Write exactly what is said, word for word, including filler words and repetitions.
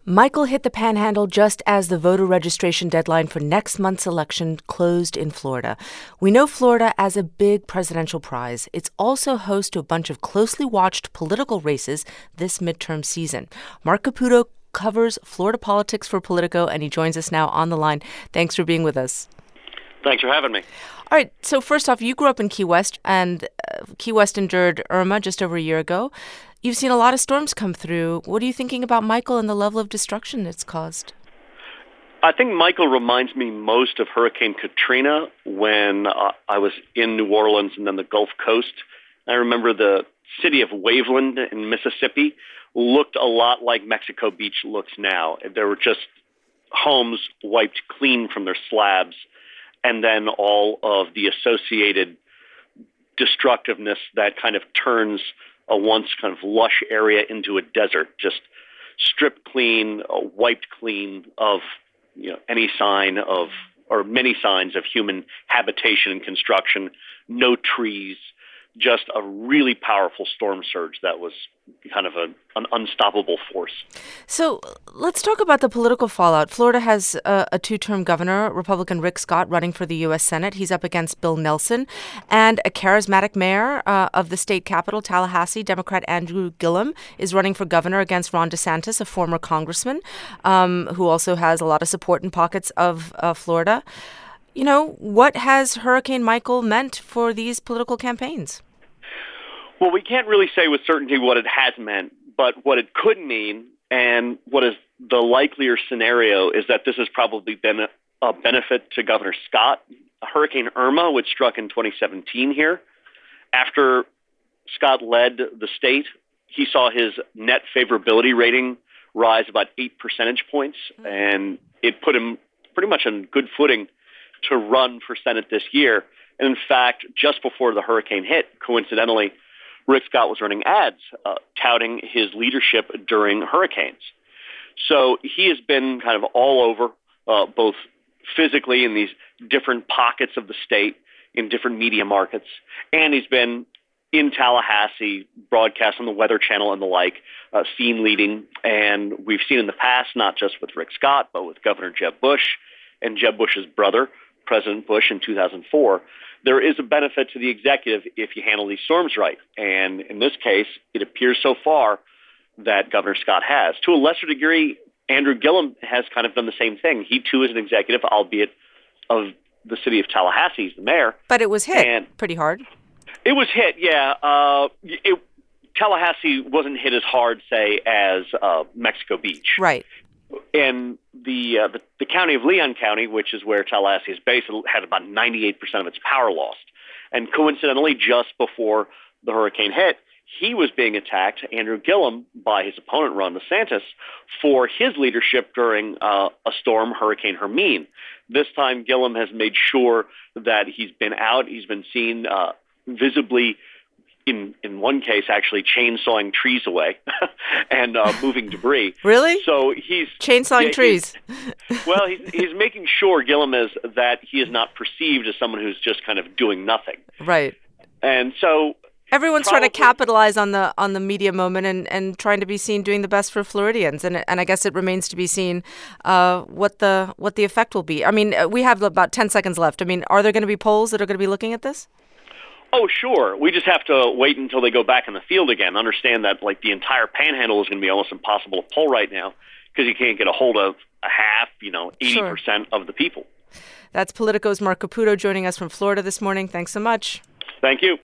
Michael hit the Panhandle just as the voter registration deadline for next month's election closed in Florida. We know Florida as a big presidential prize. It's also host to a bunch of closely watched political races this midterm season. Mark Caputo covers Florida politics for Politico, and he joins us now on the line. Thanks for being with us. Thanks for having me. All right. So first off, you grew up in Key West, and uh, Key West endured Irma just over a year ago. You've seen a lot of storms come through. What are you thinking about Michael and the level of destruction it's caused? I think Michael reminds me most of Hurricane Katrina when uh, I was in New Orleans and then the Gulf Coast. I remember the city of Waveland in Mississippi looked a lot like Mexico Beach looks now. There were just homes wiped clean from their slabs, and then all of the associated destructiveness that kind of turns a once kind of lush area into a desert, just stripped clean, uh, wiped clean of you know any sign of or many signs of human habitation and construction, no trees, just a really powerful storm surge that was kind of a, an unstoppable force. So let's talk about the political fallout. Florida has a, a two-term governor, Republican Rick Scott, running for the U S Senate. He's up against Bill Nelson. And a charismatic mayor uh, of the state capital, Tallahassee, Democrat Andrew Gillum, is running for governor against Ron DeSantis, a former congressman, um, who also has a lot of support in pockets of uh, Florida. You know, what has Hurricane Michael meant for these political campaigns? Well, we can't really say with certainty what it has meant, but what it could mean, and what is the likelier scenario, is that this has probably been a, a benefit to Governor Scott. Hurricane Irma, which struck in twenty seventeen here, after Scott led the state, he saw his net favorability rating rise about eight percentage points, and it put him pretty much on good footing to run for Senate this year. And in fact, just before the hurricane hit, coincidentally, Rick Scott was running ads uh, touting his leadership during hurricanes. So he has been kind of all over, uh, both physically in these different pockets of the state, in different media markets, and he's been in Tallahassee, broadcast on the Weather Channel and the like, uh, scene leading. And we've seen in the past, not just with Rick Scott, but with Governor Jeb Bush and Jeb Bush's brother, President Bush, in two thousand four, there is a benefit to the executive if you handle these storms right. And in this case, it appears so far that Governor Scott has. To a lesser degree, Andrew Gillum has kind of done the same thing. He, too, is an executive, albeit of the city of Tallahassee. He's the mayor. But it was hit and pretty hard. It was hit, yeah. Uh, it, Tallahassee wasn't hit as hard, say, as uh, Mexico Beach. Right. And the, uh, the the county of Leon County, which is where Tallahassee is based, had about ninety-eight percent of its power lost. And coincidentally, just before the hurricane hit, he was being attacked, Andrew Gillum, by his opponent, Ron DeSantis, for his leadership during uh, a storm, Hurricane Hermine. This time, Gillum has made sure that he's been out. He's been seen uh, visibly, in in one case, actually chainsawing trees away and uh, moving debris. Really? So he's chainsawing yeah, trees. He's, well, he's he's making sure, Gillum, is that he is not perceived as someone who's just kind of doing nothing. Right. And so everyone's probably, trying to capitalize on the on the media moment and, and trying to be seen doing the best for Floridians. And and I guess it remains to be seen uh, what the what the effect will be. I mean, we have about ten seconds left. I mean, are there going to be polls that are going to be looking at this? Oh, sure. We just have to wait until they go back in the field again. Understand that, like, the entire Panhandle is going to be almost impossible to poll right now because you can't get a hold of a half, you know, eighty percent sure. of the people. That's Politico's Mark Caputo joining us from Florida this morning. Thanks so much. Thank you.